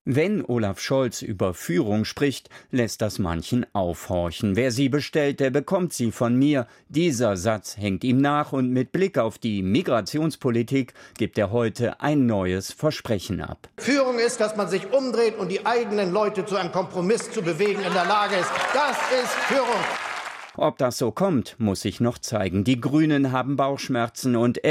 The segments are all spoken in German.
Wenn Olaf Scholz über Führung spricht, lässt das manchen aufhorchen. Wer sie bestellt, der bekommt sie von mir. Dieser Satz hängt ihm nach und mit Blick auf die Migrationspolitik gibt er heute ein neues Versprechen ab. Führung ist, dass man sich umdreht und die eigenen Leute zu einem Kompromiss zu bewegen in der Lage ist. Das ist Führung. Ob das so kommt, muss sich noch zeigen. Die Grünen haben Bauchschmerzen und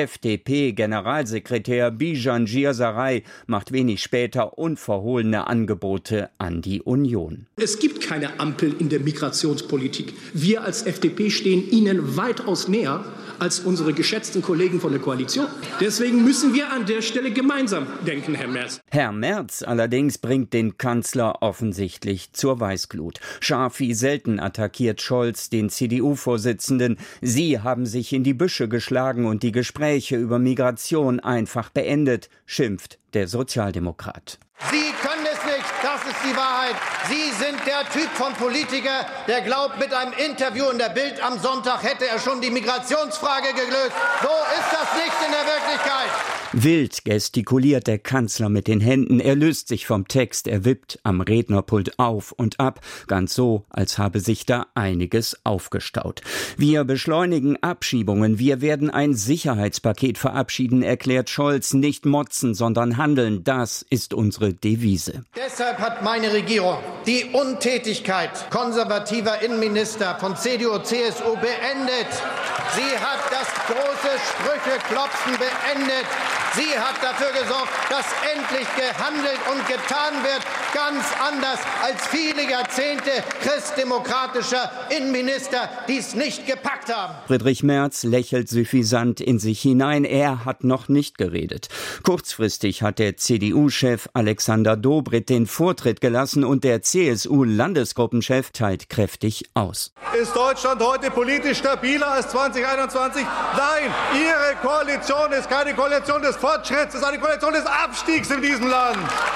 FDP-Generalsekretär Bijan Girsaray macht wenig später unverhohlene Angebote an die Union. Es gibt keine Ampel in der Migrationspolitik. Wir als FDP stehen Ihnen weitaus näher als unsere geschätzten Kollegen von der Koalition. Deswegen müssen wir an der Stelle gemeinsam denken, Herr Merz. Herr Merz allerdings bringt den Kanzler offensichtlich zur Weißglut. Scharf wie selten attackiert Scholz den CDU-Vorsitzenden. Sie haben sich in die Büsche geschlagen und die Gespräche über Migration einfach beendet, schimpft der Sozialdemokrat. Sie können es nicht, das ist die Wahrheit. Sie sind der Typ von Politiker, der glaubt, mit einem Interview in der Bild am Sonntag hätte er schon die Migrationsfrage gelöst. So ist das nicht in der Wirklichkeit. Wild gestikuliert der Kanzler mit den Händen, er löst sich vom Text, er wippt am Rednerpult auf und ab, ganz so, als habe sich da einiges aufgestaut. Wir beschleunigen Abschiebungen, wir werden ein Sicherheitspaket verabschieden, erklärt Scholz, nicht motzen, sondern handeln, das ist unsere Devise. Deshalb hat meine Regierung die Untätigkeit konservativer Innenminister von CDU und CSU beendet. Sie hat das große Sprücheklopfen beendet. Sie hat dafür gesorgt, dass endlich gehandelt und getan wird, ganz anders als viele Jahrzehnte christdemokratischer Innenminister, die es nicht gepackt haben. Friedrich Merz lächelt suffisant in sich hinein, er hat noch nicht geredet. Kurzfristig hat der CDU-Chef Alexander Dobrindt den Vortritt gelassen und der CSU-Landesgruppenchef teilt kräftig aus. Ist Deutschland heute politisch stabiler als 2021? Nein, Ihre Koalition ist keine Koalition des Fortschritts, es ist eine Koalition des Abstiegs in diesem Land.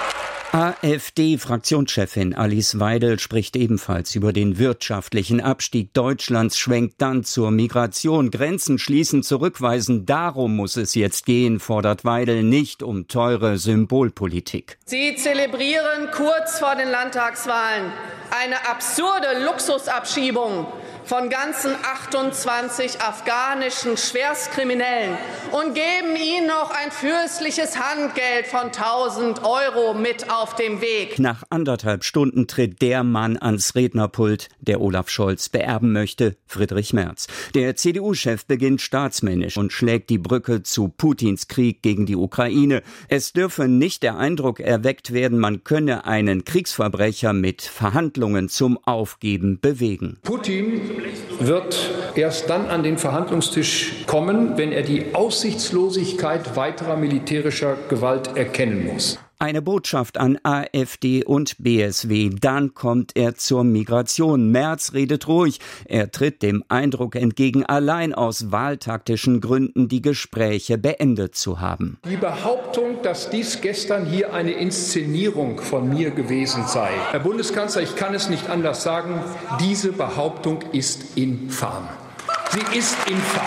AfD-Fraktionschefin Alice Weidel spricht ebenfalls über den wirtschaftlichen Abstieg Deutschlands, schwenkt dann zur Migration. Grenzen schließen, zurückweisen, darum muss es jetzt gehen, fordert Weidel, nicht um teure Symbolpolitik. Sie zelebrieren kurz vor den Landtagswahlen eine absurde Luxusabschiebung von ganzen 28 afghanischen Schwerstkriminellen und geben ihnen noch ein fürstliches Handgeld von 1.000 € mit auf dem Weg. Nach 1,5 Stunden tritt der Mann ans Rednerpult, der Olaf Scholz beerben möchte, Friedrich Merz. Der CDU-Chef beginnt staatsmännisch und schlägt die Brücke zu Putins Krieg gegen die Ukraine. Es dürfe nicht der Eindruck erweckt werden, man könne einen Kriegsverbrecher mit Verhandlungen zum Aufgeben bewegen. Putin wird erst dann an den Verhandlungstisch kommen, wenn er die Aussichtslosigkeit weiterer militärischer Gewalt erkennen muss. Eine Botschaft an AfD und BSW, dann kommt er zur Migration. Merz redet ruhig, er tritt dem Eindruck entgegen, allein aus wahltaktischen Gründen die Gespräche beendet zu haben. Die Behauptung, dass dies gestern hier eine Inszenierung von mir gewesen sei. Herr Bundeskanzler, ich kann es nicht anders sagen, diese Behauptung ist infam. Sie ist infam.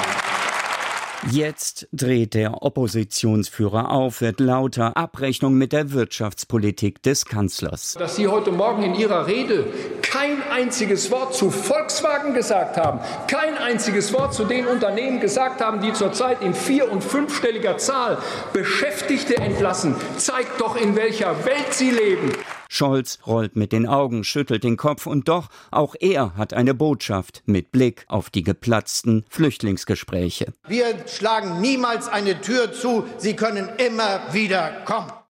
Jetzt dreht der Oppositionsführer auf, wird lauter, Abrechnung mit der Wirtschaftspolitik des Kanzlers. Dass Sie heute Morgen in Ihrer Rede kein einziges Wort zu Volkswagen gesagt haben, kein einziges Wort zu den Unternehmen gesagt haben, die zurzeit in 4- und 5-stelliger Zahl Beschäftigte entlassen, zeigt doch, in welcher Welt Sie leben. Scholz rollt mit den Augen, schüttelt den Kopf und doch, auch er hat eine Botschaft mit Blick auf die geplatzten Flüchtlingsgespräche. Wir schlagen niemals eine Tür zu, sie können immer wieder kommen.